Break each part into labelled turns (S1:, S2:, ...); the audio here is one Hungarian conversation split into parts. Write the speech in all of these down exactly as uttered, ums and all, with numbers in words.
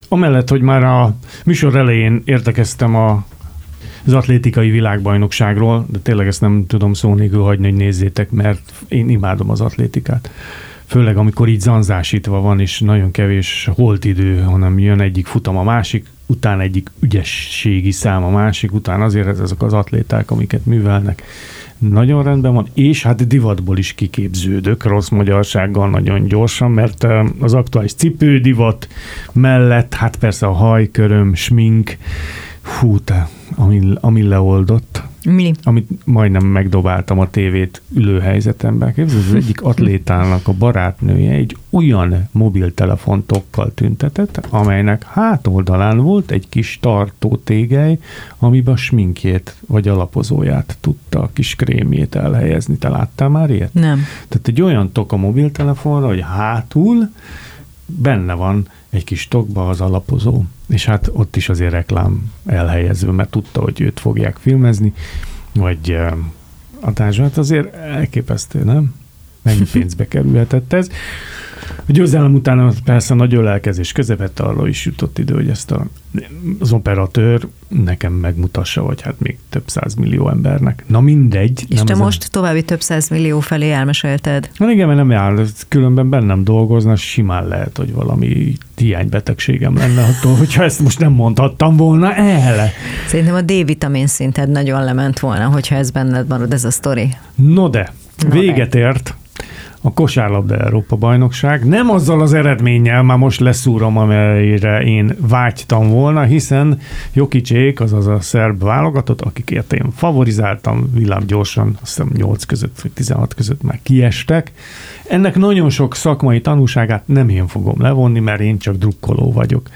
S1: amellett, hogy már a műsor elején értekeztem a az atlétikai világbajnokságról, de tényleg ezt nem tudom szó nélkül hagyni, hogy nézzétek, mert én imádom az atlétikát. Főleg, amikor így zanzásítva van, és nagyon kevés holtidő, hanem jön egyik futam a másik, után egyik ügyességi szám a másik, után azért ezek az atléták, amiket művelnek, nagyon rendben van, és hát divatból is kiképződök, rossz magyarsággal nagyon gyorsan, mert az aktuális cipődivat mellett, hát persze a hajköröm, smink, hú, te, amin, amin leoldott.
S2: Mi?
S1: Amit majdnem megdobáltam a tévét ülőhelyzetemben. Képzeld, az egyik atlétának a barátnője egy olyan mobiltelefontokkal tüntetett, amelynek hátoldalán volt egy kis tartótégely, amiben a sminkjét vagy alapozóját tudta, a kis krémjét elhelyezni. Te láttál már ilyet?
S2: Nem.
S1: Tehát egy olyan tok a mobiltelefonra, hogy hátul benne van egy kis tokba az alapozó, és hát ott is azért reklám elhelyezve, mert tudta, hogy őt fogják filmezni, vagy a társadalmat, azért elképesztő, nem? Mennyi pénzbe kerülhetett ez. A győzelem után persze nagy ölelkezés közepette, arról is jutott idő, hogy ezt a, az operatőr nekem megmutassa, vagy hát még több százmillió embernek. Na mindegy.
S2: És te
S1: ezen...
S2: most további több százmillió felé elmesélted?
S1: Na igen, mert nem jár, különben bennem dolgozna, simán lehet, hogy valami hiánybetegségem lenne attól, hogyha ezt most nem mondhattam volna el.
S2: Szerintem a D-vitamin szinted nagyon lement volna, hogyha ez benned marad, ez a sztori.
S1: No de, no véget de. ért a kosárlabda Európa bajnokság. Nem azzal az eredménnyel, már most leszúrom, amelyre én vágytam volna, hiszen Jokicsék, azaz a szerb válogatott, akikért én favorizáltam, villámgyorsan, azt hiszem nyolc között, vagy tizenhat között már kiestek. Ennek nagyon sok szakmai tanúságát nem én fogom levonni, mert én csak drukkoló vagyok.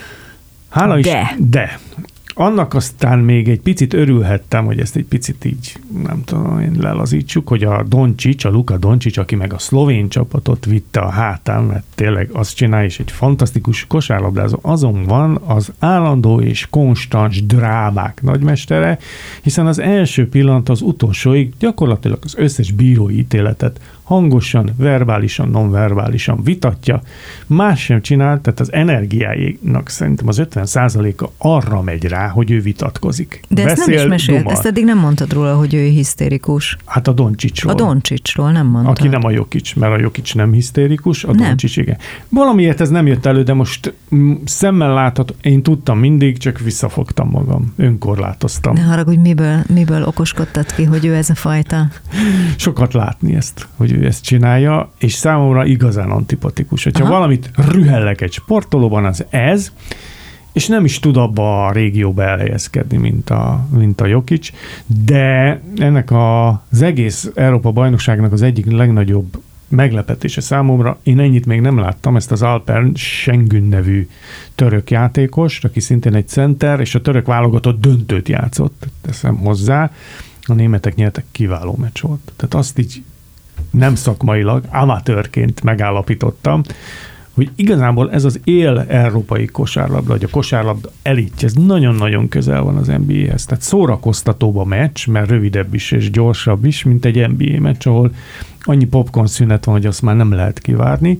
S1: Hála
S2: de.
S1: is, de. Annak aztán még egy picit örülhettem, hogy ezt egy picit így, nem tudom én, lelazítsuk, hogy a Doncsics, a Luka Doncsics, aki meg a szlovén csapatot vitte a hátán, mert tényleg azt csinálja, és egy fantasztikus kosárlabdázó. Azon van az állandó és konstans drámák nagymestere, hiszen az első pillanat az utolsóig gyakorlatilag az összes bírói ítéletet hangosan, verbálisan, nonverbálisan vitatja. Más sem csinál, tehát az energiájának szerintem az ötven százaléka arra megy rá, hogy ő vitatkozik.
S2: De ezt
S1: Beszél,
S2: nem is mesélt,
S1: dumar.
S2: ezt eddig nem mondtad róla, hogy ő hisztérikus.
S1: Hát a Doncsicsról.
S2: A Doncsicsról nem mondtad.
S1: Aki nem a Jokic, mert a Jokic nem hisztérikus, a
S2: nem.
S1: Doncsics igen. Valamiért ez nem jött elő, de most szemmel látható, én tudtam mindig, csak visszafogtam magam. Önkorlátoztam.
S2: Ne haragudj, miből, miből okoskodtad ki, hogy ő ez a fajta?
S1: Sokat látni ezt, hogy ő ezt csinálja, és számomra igazán antipatikus. Hogyha
S2: Aha. valamit
S1: rühellek egy sportolóban, az ez, és nem is tud abba a régióba elhelyezkedni, mint a, mint a Jokic, de ennek a, az egész Európa bajnokságnak az egyik legnagyobb meglepetése számomra, én ennyit még nem láttam, ezt az Alper Şengün nevű török játékos, aki szintén egy center, és a török válogatott döntőt játszott, teszem hozzá, a németek nyertek, kiváló meccs volt. Tehát azt így nem szakmailag, amatőrként megállapítottam, hogy igazából ez az él európai kosárlabda, vagy a kosárlabda elitje, ez nagyon-nagyon közel van az en bé á-hez. Tehát szórakoztatóbb a meccs, mert rövidebb is és gyorsabb is, mint egy en bé á meccs, ahol annyi popcorn szünet van, hogy azt már nem lehet kivárni.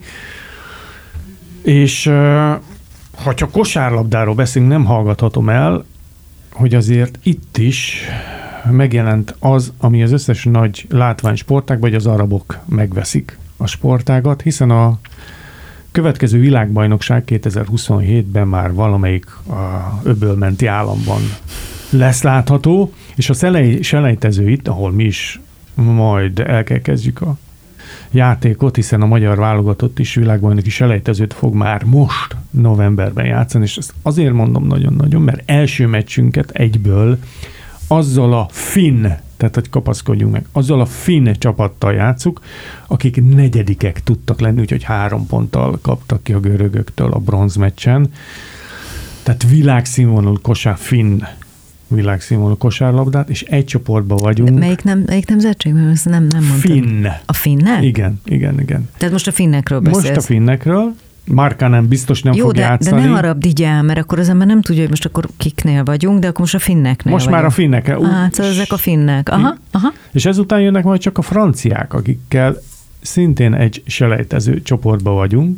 S1: És ha csak kosárlabdáról beszélünk, nem hallgathatom el, hogy azért itt is megjelent az, ami az összes nagy látványsportágban, vagy az arabok megveszik a sportágat, hiszen a következő világbajnokság kétezer-huszonhétben már valamelyik a öbölmenti államban lesz látható, és a szelej, selejtező itt, ahol mi is majd el kell kezdjük a játékot, hiszen a magyar válogatott is világbajnoki selejtezőt fog már most novemberben játszani, és ezt azért mondom nagyon-nagyon, mert első meccsünket egyből azzal a finn, tehát hogy kapaszkodjunk meg, azzal a finn csapattal játszuk, akik negyedikek tudtak lenni, úgyhogy három ponttal kaptak ki a görögöktől a bronzmeccsen. Tehát világszínvonalú kosár, finn világszínvonalú kosárlabdát, és egy csoportban vagyunk.
S2: De melyik, nem, melyik nemzetség? Ezt nem, nem mondtad.
S1: Finn.
S2: A finnek?
S1: Igen, igen, igen.
S2: Tehát most a finnekről beszélsz.
S1: Most a finnekről. Márkánán biztos nem
S2: Jó,
S1: fog
S2: de,
S1: játszani.
S2: de ne harabdj el, mert akkor az ember nem tudja, hogy most akkor kiknél vagyunk, de akkor most a finneknél
S1: Most
S2: vagyunk.
S1: már a finnekre.
S2: Hát, szóval ezek a finnek. Aha, aha.
S1: És ezután jönnek majd csak a franciák, akikkel szintén egy selejtező csoportba vagyunk.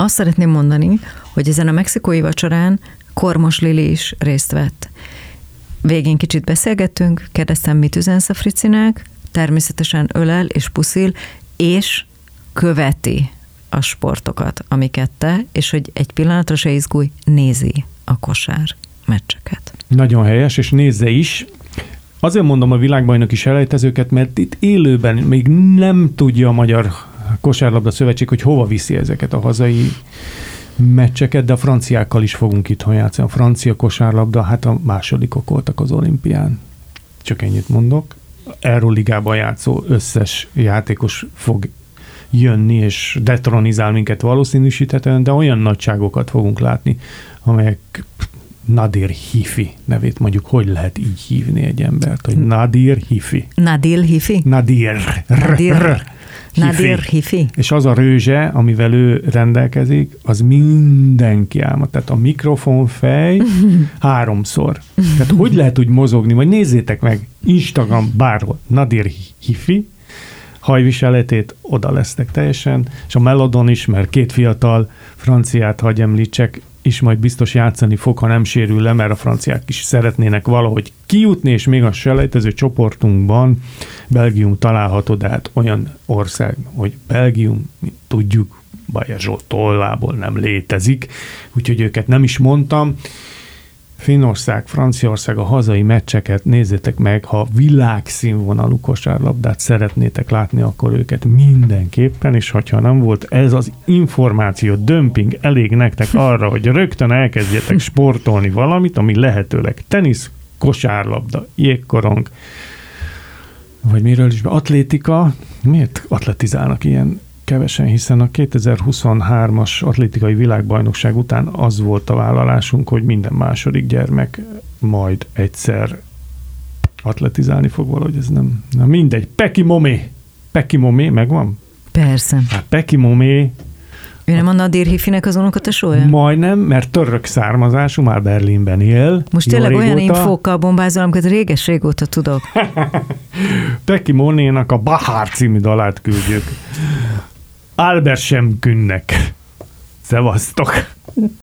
S2: azt szeretném mondani, hogy ezen a mexikói vacsorán Kormos Lili is részt vett. Végén kicsit beszélgettünk, kérdeztem, mit üzensz a Fricinek, természetesen ölel és puszil, és követi a sportokat, amiket te, és hogy egy pillanatra se izgulj, nézi a kosár meccseket.
S1: Nagyon helyes, és nézze is. Azért mondom a világbajnoki selejtezőket, mert itt élőben még nem tudja a Magyar Kosárlabda Szövetség, hogy hova viszi ezeket a hazai meccseket, de a franciákkal is fogunk itthon játszani. A francia kosárlabda, hát a másodikok voltak az olimpián. Csak ennyit mondok. Euróligában játszó összes játékos fog jönni, és detronizál minket valószínűsíthetően, de olyan nagyságokat fogunk látni, amelyek Nadir Hifi nevét mondjuk, hogy lehet így hívni egy embert, hogy Nadir Hifi.
S2: Nadir Hifi?
S1: Nadir.
S2: Nadir. Nadir Hifi.
S1: És az a rőzse, amivel ő rendelkezik, az mindenki álma. Tehát a mikrofonfej háromszor. Tehát hogy lehet úgy mozogni, vagy nézzétek meg Instagram bárhol, Nadir Hifi, hajviseletét, oda lesznek teljesen, és a Melodon is, mert két fiatal franciát hagy említsek, is majd biztos játszani fog, ha nem sérül le, mert a franciák is szeretnének valahogy kijutni, és még a selejtező csoportunkban Belgium található, de hát olyan ország, hogy Belgium, mint tudjuk, Bajazsó tollából nem létezik, úgyhogy őket nem is mondtam. Finnország, Franciaország, a hazai meccseket nézzétek meg, ha világszínvonalú kosárlabdát szeretnétek látni, akkor őket mindenképpen, és ha nem volt ez az információ dömping elég nektek arra, hogy rögtön elkezdjetek sportolni valamit, ami lehetőleg tenisz, kosárlabda, jégkorong, vagy miről is, atlétika, miért atletizálnak ilyen kevesen, hiszen a kétezer-huszonhármas atlétikai világbajnokság után az volt a vállalásunk, hogy minden második gyermek majd egyszer atletizálni fog valahogy, ez nem, nem mindegy. Peki Momé! Peki Momé, megvan?
S2: Persze.
S1: Hát Peki Momé.
S2: Ő nem a Nadir Hifinek az unokatesója?
S1: Majdnem, mert török származású, már Berlinben él.
S2: Most tényleg olyan infókkal bombázol, amiket réges-régóta tudok.
S1: Peki Moménak a Bahár című dalát küldjük. Albert Semkünnek. Szevasztok!